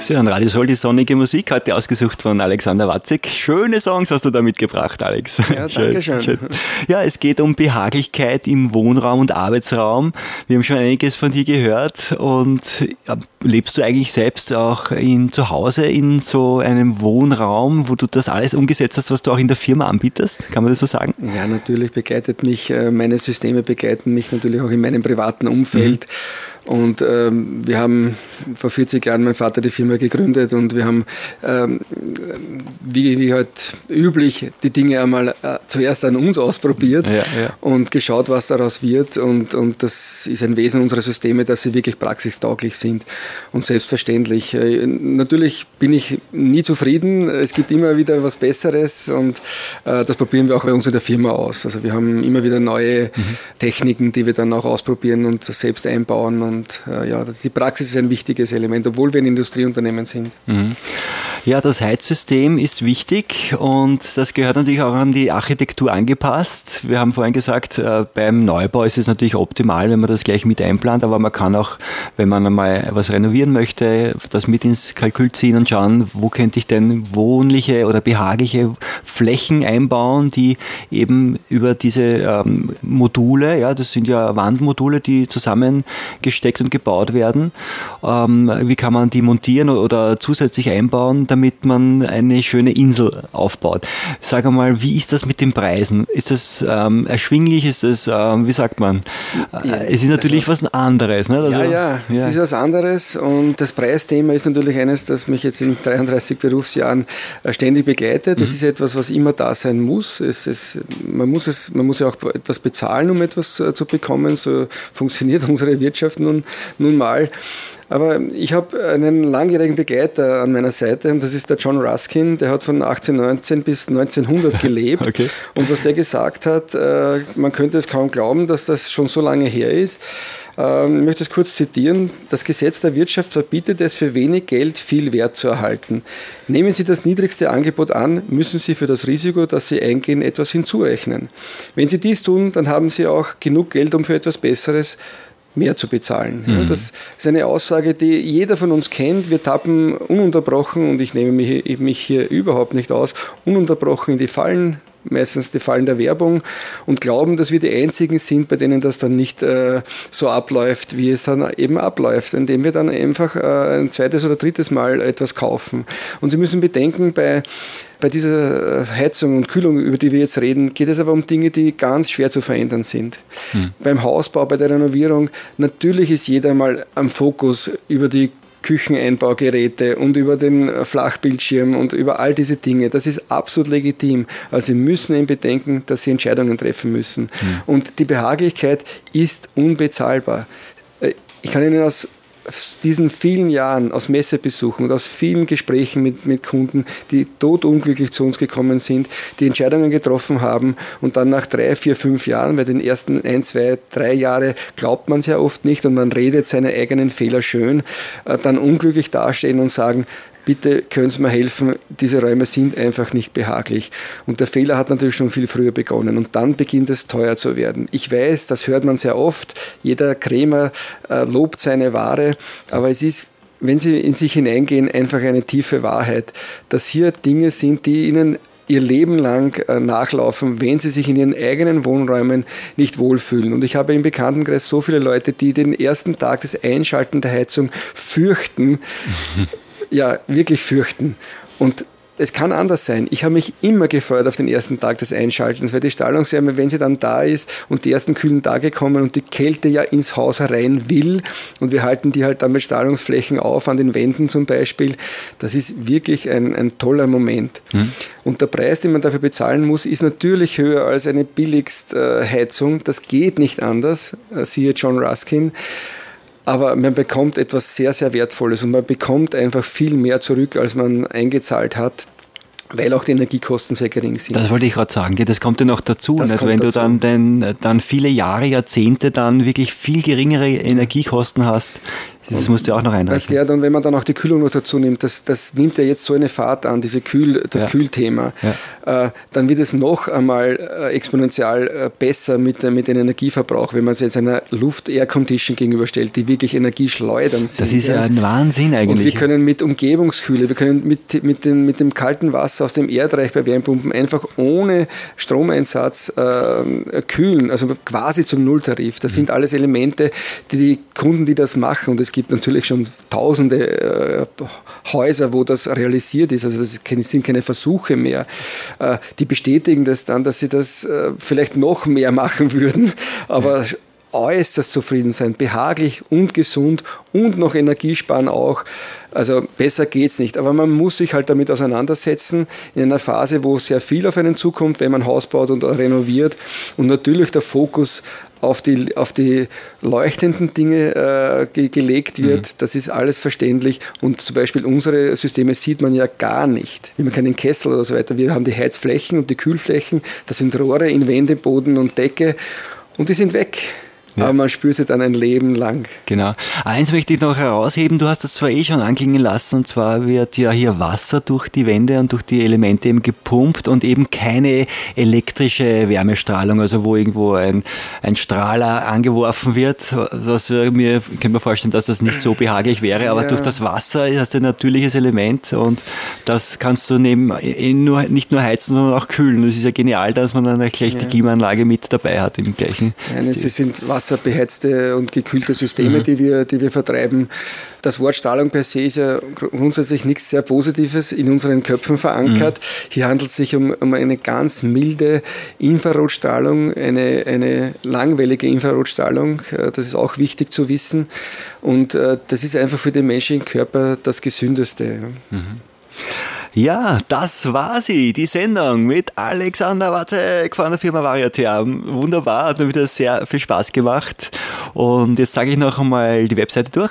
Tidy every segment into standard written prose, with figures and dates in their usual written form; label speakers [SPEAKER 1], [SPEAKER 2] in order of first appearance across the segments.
[SPEAKER 1] Sie hören Radio Soll, die sonnige Musik, heute ausgesucht von Alexander Watzig. Schöne Songs hast du da mitgebracht, Alex.
[SPEAKER 2] Ja, danke schön.
[SPEAKER 1] Ja, es geht um Behaglichkeit im Wohnraum und Arbeitsraum. Wir haben schon einiges von dir gehört und lebst du eigentlich selbst auch zu Hause in so einem Wohnraum, wo du das alles umgesetzt hast, was du auch in der Firma anbietest? Kann man das so sagen?
[SPEAKER 2] Ja, natürlich meine Systeme begleiten mich natürlich auch in meinem privaten Umfeld. Und wir haben vor 40 Jahren mein Vater die Firma gegründet und wir haben, wie halt üblich, die Dinge einmal zuerst an uns ausprobiert und geschaut, was daraus wird. Und das ist ein Wesen unserer Systeme, dass sie wirklich praxistauglich sind. Und selbstverständlich, natürlich bin ich nie zufrieden. Es gibt immer wieder was Besseres und das probieren wir auch bei uns in der Firma aus. Also wir haben immer wieder neue Techniken, die wir dann auch ausprobieren und selbst einbauen. Und die Praxis ist ein wichtiges Element, obwohl wir ein Industrieunternehmen sind.
[SPEAKER 1] Ja, das Heizsystem ist wichtig und das gehört natürlich auch an die Architektur angepasst. Wir haben vorhin gesagt, beim Neubau ist es natürlich optimal, wenn man das gleich mit einplant, aber man kann auch, wenn man einmal was renovieren möchte, das mit ins Kalkül ziehen und schauen, wo könnte ich denn wohnliche oder behagliche Flächen einbauen, die eben über diese Module, ja, das sind ja Wandmodule, die zusammengesteckt und gebaut werden. Wie kann man die montieren oder zusätzlich einbauen, damit man eine schöne Insel aufbaut? Sag einmal, wie ist das mit den Preisen? Ist das erschwinglich? Ist das, wie sagt man? Es ist natürlich was anderes. Ne? Also,
[SPEAKER 2] es ist was anderes und das Preisthema ist natürlich eines, das mich jetzt in 33 Berufsjahren ständig begleitet. Das ist etwas, was immer da sein muss. Man muss ja auch etwas bezahlen, um etwas zu bekommen. So funktioniert unsere Wirtschaft nun mal. Aber ich habe einen langjährigen Begleiter an meiner Seite und das ist der John Ruskin, der hat von 1819 bis 1900 gelebt. Okay. Und was der gesagt hat, man könnte es kaum glauben, dass das schon so lange her ist. Ich möchte es kurz zitieren. Das Gesetz der Wirtschaft verbietet es, für wenig Geld viel Wert zu erhalten. Nehmen Sie das niedrigste Angebot an, müssen Sie für das Risiko, das Sie eingehen, etwas hinzurechnen. Wenn Sie dies tun, dann haben Sie auch genug Geld, um für etwas Besseres mehr zu bezahlen. Ja, das ist eine Aussage, die jeder von uns kennt. Wir tappen ununterbrochen, und ich nehme mich hier überhaupt nicht aus, ununterbrochen in die Fallen, meistens die Fallen der Werbung, und glauben, dass wir die Einzigen sind, bei denen das dann nicht so abläuft, wie es dann eben abläuft, indem wir dann einfach ein zweites oder drittes Mal etwas kaufen. Und Sie müssen bedenken, bei dieser Heizung und Kühlung, über die wir jetzt reden, geht es aber um Dinge, die ganz schwer zu verändern sind. Beim Hausbau, bei der Renovierung, natürlich ist jeder mal am Fokus über die Kücheneinbaugeräte und über den Flachbildschirm und über all diese Dinge. Das ist absolut legitim. Aber Sie müssen eben bedenken, dass Sie Entscheidungen treffen müssen. Und die Behaglichkeit ist unbezahlbar. Ich kann Ihnen aus diesen vielen Jahren, aus Messebesuchen und aus vielen Gesprächen mit Kunden, die todunglücklich zu uns gekommen sind, die Entscheidungen getroffen haben und dann nach 3, 4, 5 Jahren, bei den ersten 1, 2, 3 Jahre glaubt man es ja oft nicht und man redet seine eigenen Fehler schön, dann unglücklich dastehen und sagen, bitte können Sie mir helfen, diese Räume sind einfach nicht behaglich. Und der Fehler hat natürlich schon viel früher begonnen und dann beginnt es teuer zu werden. Ich weiß, das hört man sehr oft, jeder Krämer lobt seine Ware, aber es ist, wenn Sie in sich hineingehen, einfach eine tiefe Wahrheit, dass hier Dinge sind, die Ihnen ihr Leben lang nachlaufen, wenn sie sich in ihren eigenen Wohnräumen nicht wohlfühlen. Und ich habe im Bekanntenkreis so viele Leute, die den ersten Tag des Einschalten der Heizung fürchten, ja, wirklich fürchten. Und es kann anders sein. Ich habe mich immer gefreut auf den ersten Tag des Einschaltens, weil die Strahlungswärme, wenn sie dann da ist und die ersten kühlen Tage kommen und die Kälte ja ins Haus herein will und wir halten die halt dann mit Strahlungsflächen auf, an den Wänden zum Beispiel, das ist wirklich ein toller Moment. Und der Preis, den man dafür bezahlen muss, ist natürlich höher als eine Billigstheizung. Das geht nicht anders, siehe John Ruskin. Aber man bekommt etwas sehr, sehr Wertvolles und man bekommt einfach viel mehr zurück, als man eingezahlt hat, weil auch die Energiekosten sehr gering sind.
[SPEAKER 1] Das wollte ich gerade sagen, das kommt ja noch dazu. Nicht? Wenn du dann viele Jahre, Jahrzehnte dann wirklich viel geringere Energiekosten hast, Das musst du auch noch einhalten.
[SPEAKER 2] Weißt du, und wenn man dann auch die Kühlung noch dazu nimmt, das nimmt ja jetzt so eine Fahrt an, Kühlthema, dann wird es noch einmal exponentiell besser mit dem Energieverbrauch, wenn man es jetzt einer Luft-Air-Condition gegenüberstellt, die wirklich energieschleudernd sind.
[SPEAKER 1] Das ist ja ein Wahnsinn eigentlich.
[SPEAKER 2] Und wir können mit Umgebungskühle, wir können mit dem kalten Wasser aus dem Erdreich bei Wärmepumpen einfach ohne Stromeinsatz kühlen, also quasi zum Nulltarif. Das sind alles Elemente, die Kunden, die das machen, und es gibt natürlich schon tausende Häuser, wo das realisiert ist, also das sind keine Versuche mehr, die bestätigen das dann, dass sie das vielleicht noch mehr machen würden, aber äußerst zufrieden sein, behaglich und gesund und noch Energiesparen auch. Also besser geht's nicht. Aber man muss sich halt damit auseinandersetzen in einer Phase, wo sehr viel auf einen zukommt, wenn man Haus baut und renoviert, und natürlich der Fokus auf die leuchtenden Dinge gelegt wird. Das ist alles verständlich, und zum Beispiel unsere Systeme sieht man ja gar nicht. Wir haben keinen Kessel oder so weiter. Wir haben die Heizflächen und die Kühlflächen, das sind Rohre in Wände, Boden und Decke, und die sind weg. Ja. Aber man spürt sie dann ein Leben lang.
[SPEAKER 1] Genau. Eins möchte ich noch herausheben, du hast das zwar schon anklingen lassen, und zwar wird ja hier Wasser durch die Wände und durch die Elemente eben gepumpt und eben keine elektrische Wärmestrahlung, also wo irgendwo ein Strahler angeworfen wird. Ich kann mir vorstellen, dass das nicht so behaglich wäre, aber durch das Wasser hast du ein natürliches Element, und das kannst du nicht nur heizen, sondern auch kühlen. Das ist ja genial, dass man dann gleich die Klimaanlage mit dabei hat im gleichen.
[SPEAKER 2] Nein, es sind wasserbeheizte und gekühlte Systeme, die wir vertreiben. Das Wort Strahlung per se ist ja grundsätzlich nichts sehr Positives in unseren Köpfen verankert. Hier handelt es sich um eine ganz milde Infrarotstrahlung, eine langwellige Infrarotstrahlung. Das ist auch wichtig zu wissen. Und das ist einfach für den menschlichen Körper das Gesündeste.
[SPEAKER 1] Ja, das war sie, die Sendung mit Alexander Watzek von der Firma Variotherm. Wunderbar, hat mir wieder sehr viel Spaß gemacht. Und jetzt sage ich noch einmal die Webseite durch,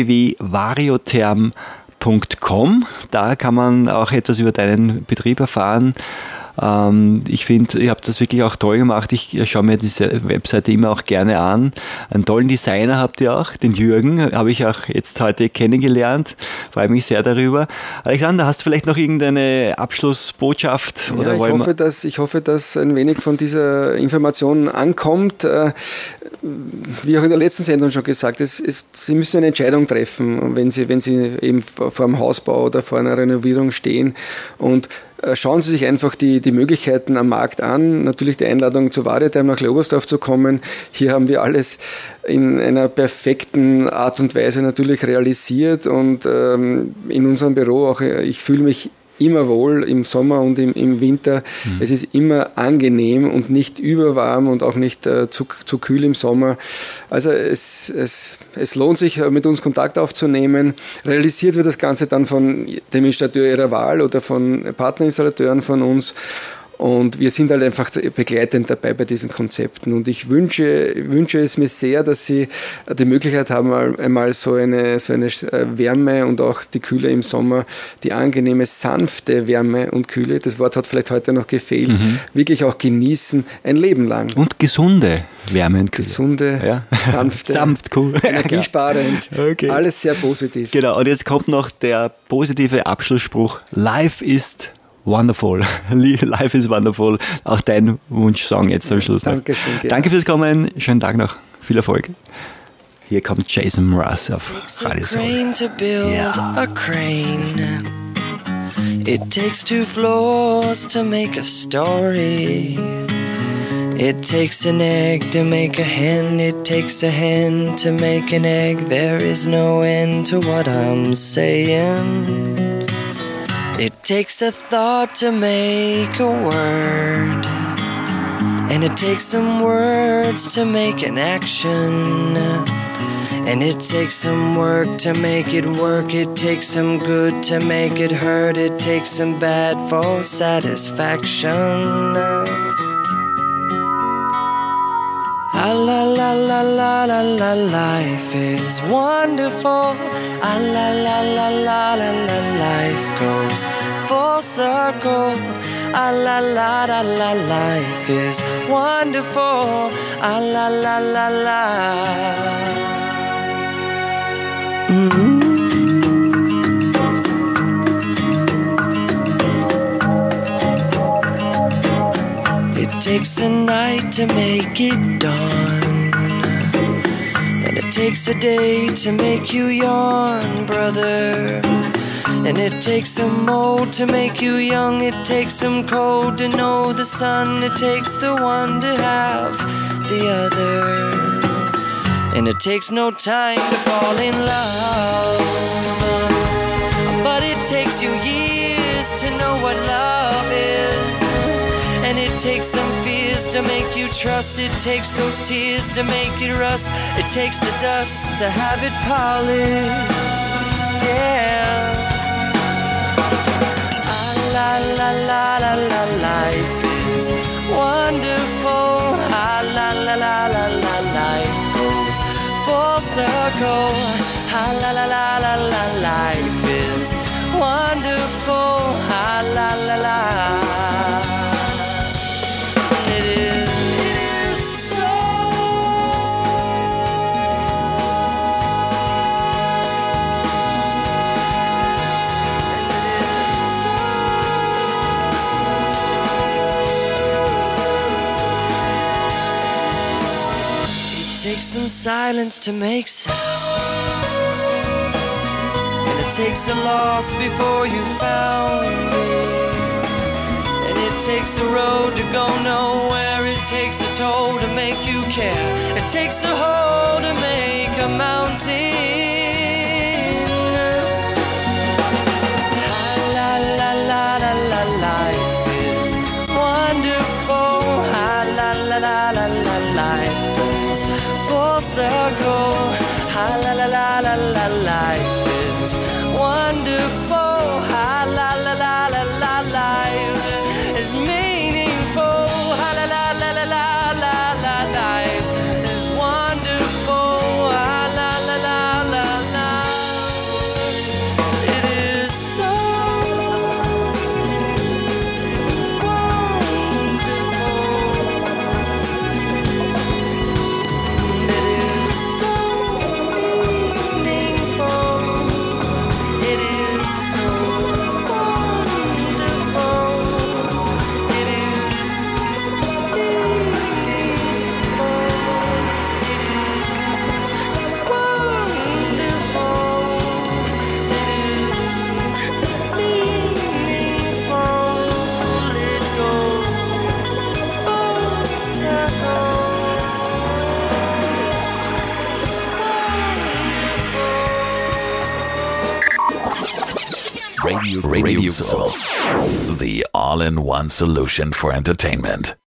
[SPEAKER 1] www.variotherm.com. Da kann man auch etwas über deinen Betrieb erfahren. Ich finde, ihr habt das wirklich auch toll gemacht. Ich schaue mir diese Webseite immer auch gerne an. Einen tollen Designer habt ihr auch, den Jürgen, habe ich auch jetzt heute kennengelernt. Freue mich sehr darüber. Alexander, hast du vielleicht noch irgendeine Abschlussbotschaft? Oder
[SPEAKER 2] ich hoffe, dass ein wenig von dieser Information ankommt. Wie auch in der letzten Sendung schon gesagt, Sie müssen eine Entscheidung treffen, wenn Sie eben vor einem Hausbau oder vor einer Renovierung stehen, und schauen Sie sich einfach die Möglichkeiten am Markt an. Natürlich die Einladung zur Variotherm nach Leobersdorf zu kommen. Hier haben wir alles in einer perfekten Art und Weise natürlich realisiert, und in unserem Büro auch, ich fühle mich immer wohl im Sommer und im Winter. Es ist immer angenehm und nicht überwarm und auch nicht zu kühl im Sommer. Also es lohnt sich, mit uns Kontakt aufzunehmen. Realisiert wird das Ganze dann von dem Installateur Ihrer Wahl oder von Partnerinstallateuren von uns. Und wir sind halt einfach begleitend dabei bei diesen Konzepten. Und ich wünsche es mir sehr, dass Sie die Möglichkeit haben, einmal so eine Wärme und auch die Kühle im Sommer, die angenehme, sanfte Wärme und Kühle, das Wort hat vielleicht heute noch gefehlt, wirklich auch genießen, ein Leben lang.
[SPEAKER 1] Und gesunde Wärme und Kühle.
[SPEAKER 2] Gesunde, sanfte,
[SPEAKER 1] sanft, cool.
[SPEAKER 2] Energiesparend, alles sehr positiv.
[SPEAKER 1] Genau, und jetzt kommt noch der positive Abschlussspruch: Life ist wonderful. Life is wonderful. Auch dein Wunschsong jetzt am Schluss.
[SPEAKER 2] Dankeschön.
[SPEAKER 1] Danke fürs Kommen. Schönen Tag noch. Viel Erfolg. Hier kommt Jason Mraz auf Radio Soul.
[SPEAKER 3] It takes 2 floors to make a story. It takes an egg to make a hen. It takes a hen to make an egg. There is no end to what I'm saying. It takes a thought to make a word, and it takes some words to make an action, and it takes some work to make it work. It takes some good to make it hurt. It takes some bad for satisfaction. La la la la la la la, life is wonderful. La la la la la la la, life goes full circle. La la la la, life is wonderful. La la la la la. it takes a night to make it dawn, and it takes a day to make you yawn, brother. And it takes some old to make you young. It takes some cold to know the sun. It takes the one to have the other. And it takes no time to fall in love, but it takes you years to know what love is. And it takes some fears to make you trust. It takes those tears to make it rust. It takes the dust to have it polished, yeah. La la la la la, life is wonderful. La la la la la la, life goes full circle. La la la la la, life is wonderful. La la la. It is so. It takes some silence to make sound, and it takes a loss before you found it, and it takes a road to go nowhere. It takes a toll to make you care. It takes a hole to make a mountain. La la la la la, life is wonderful. La la la la la, life goes full circle. La la la la la, life is wonderful. La la la la la, life is meaningful. La la la la la la, life is wonderful. La la la la la, it is so
[SPEAKER 4] Radio Soul, the all-in-one solution for entertainment.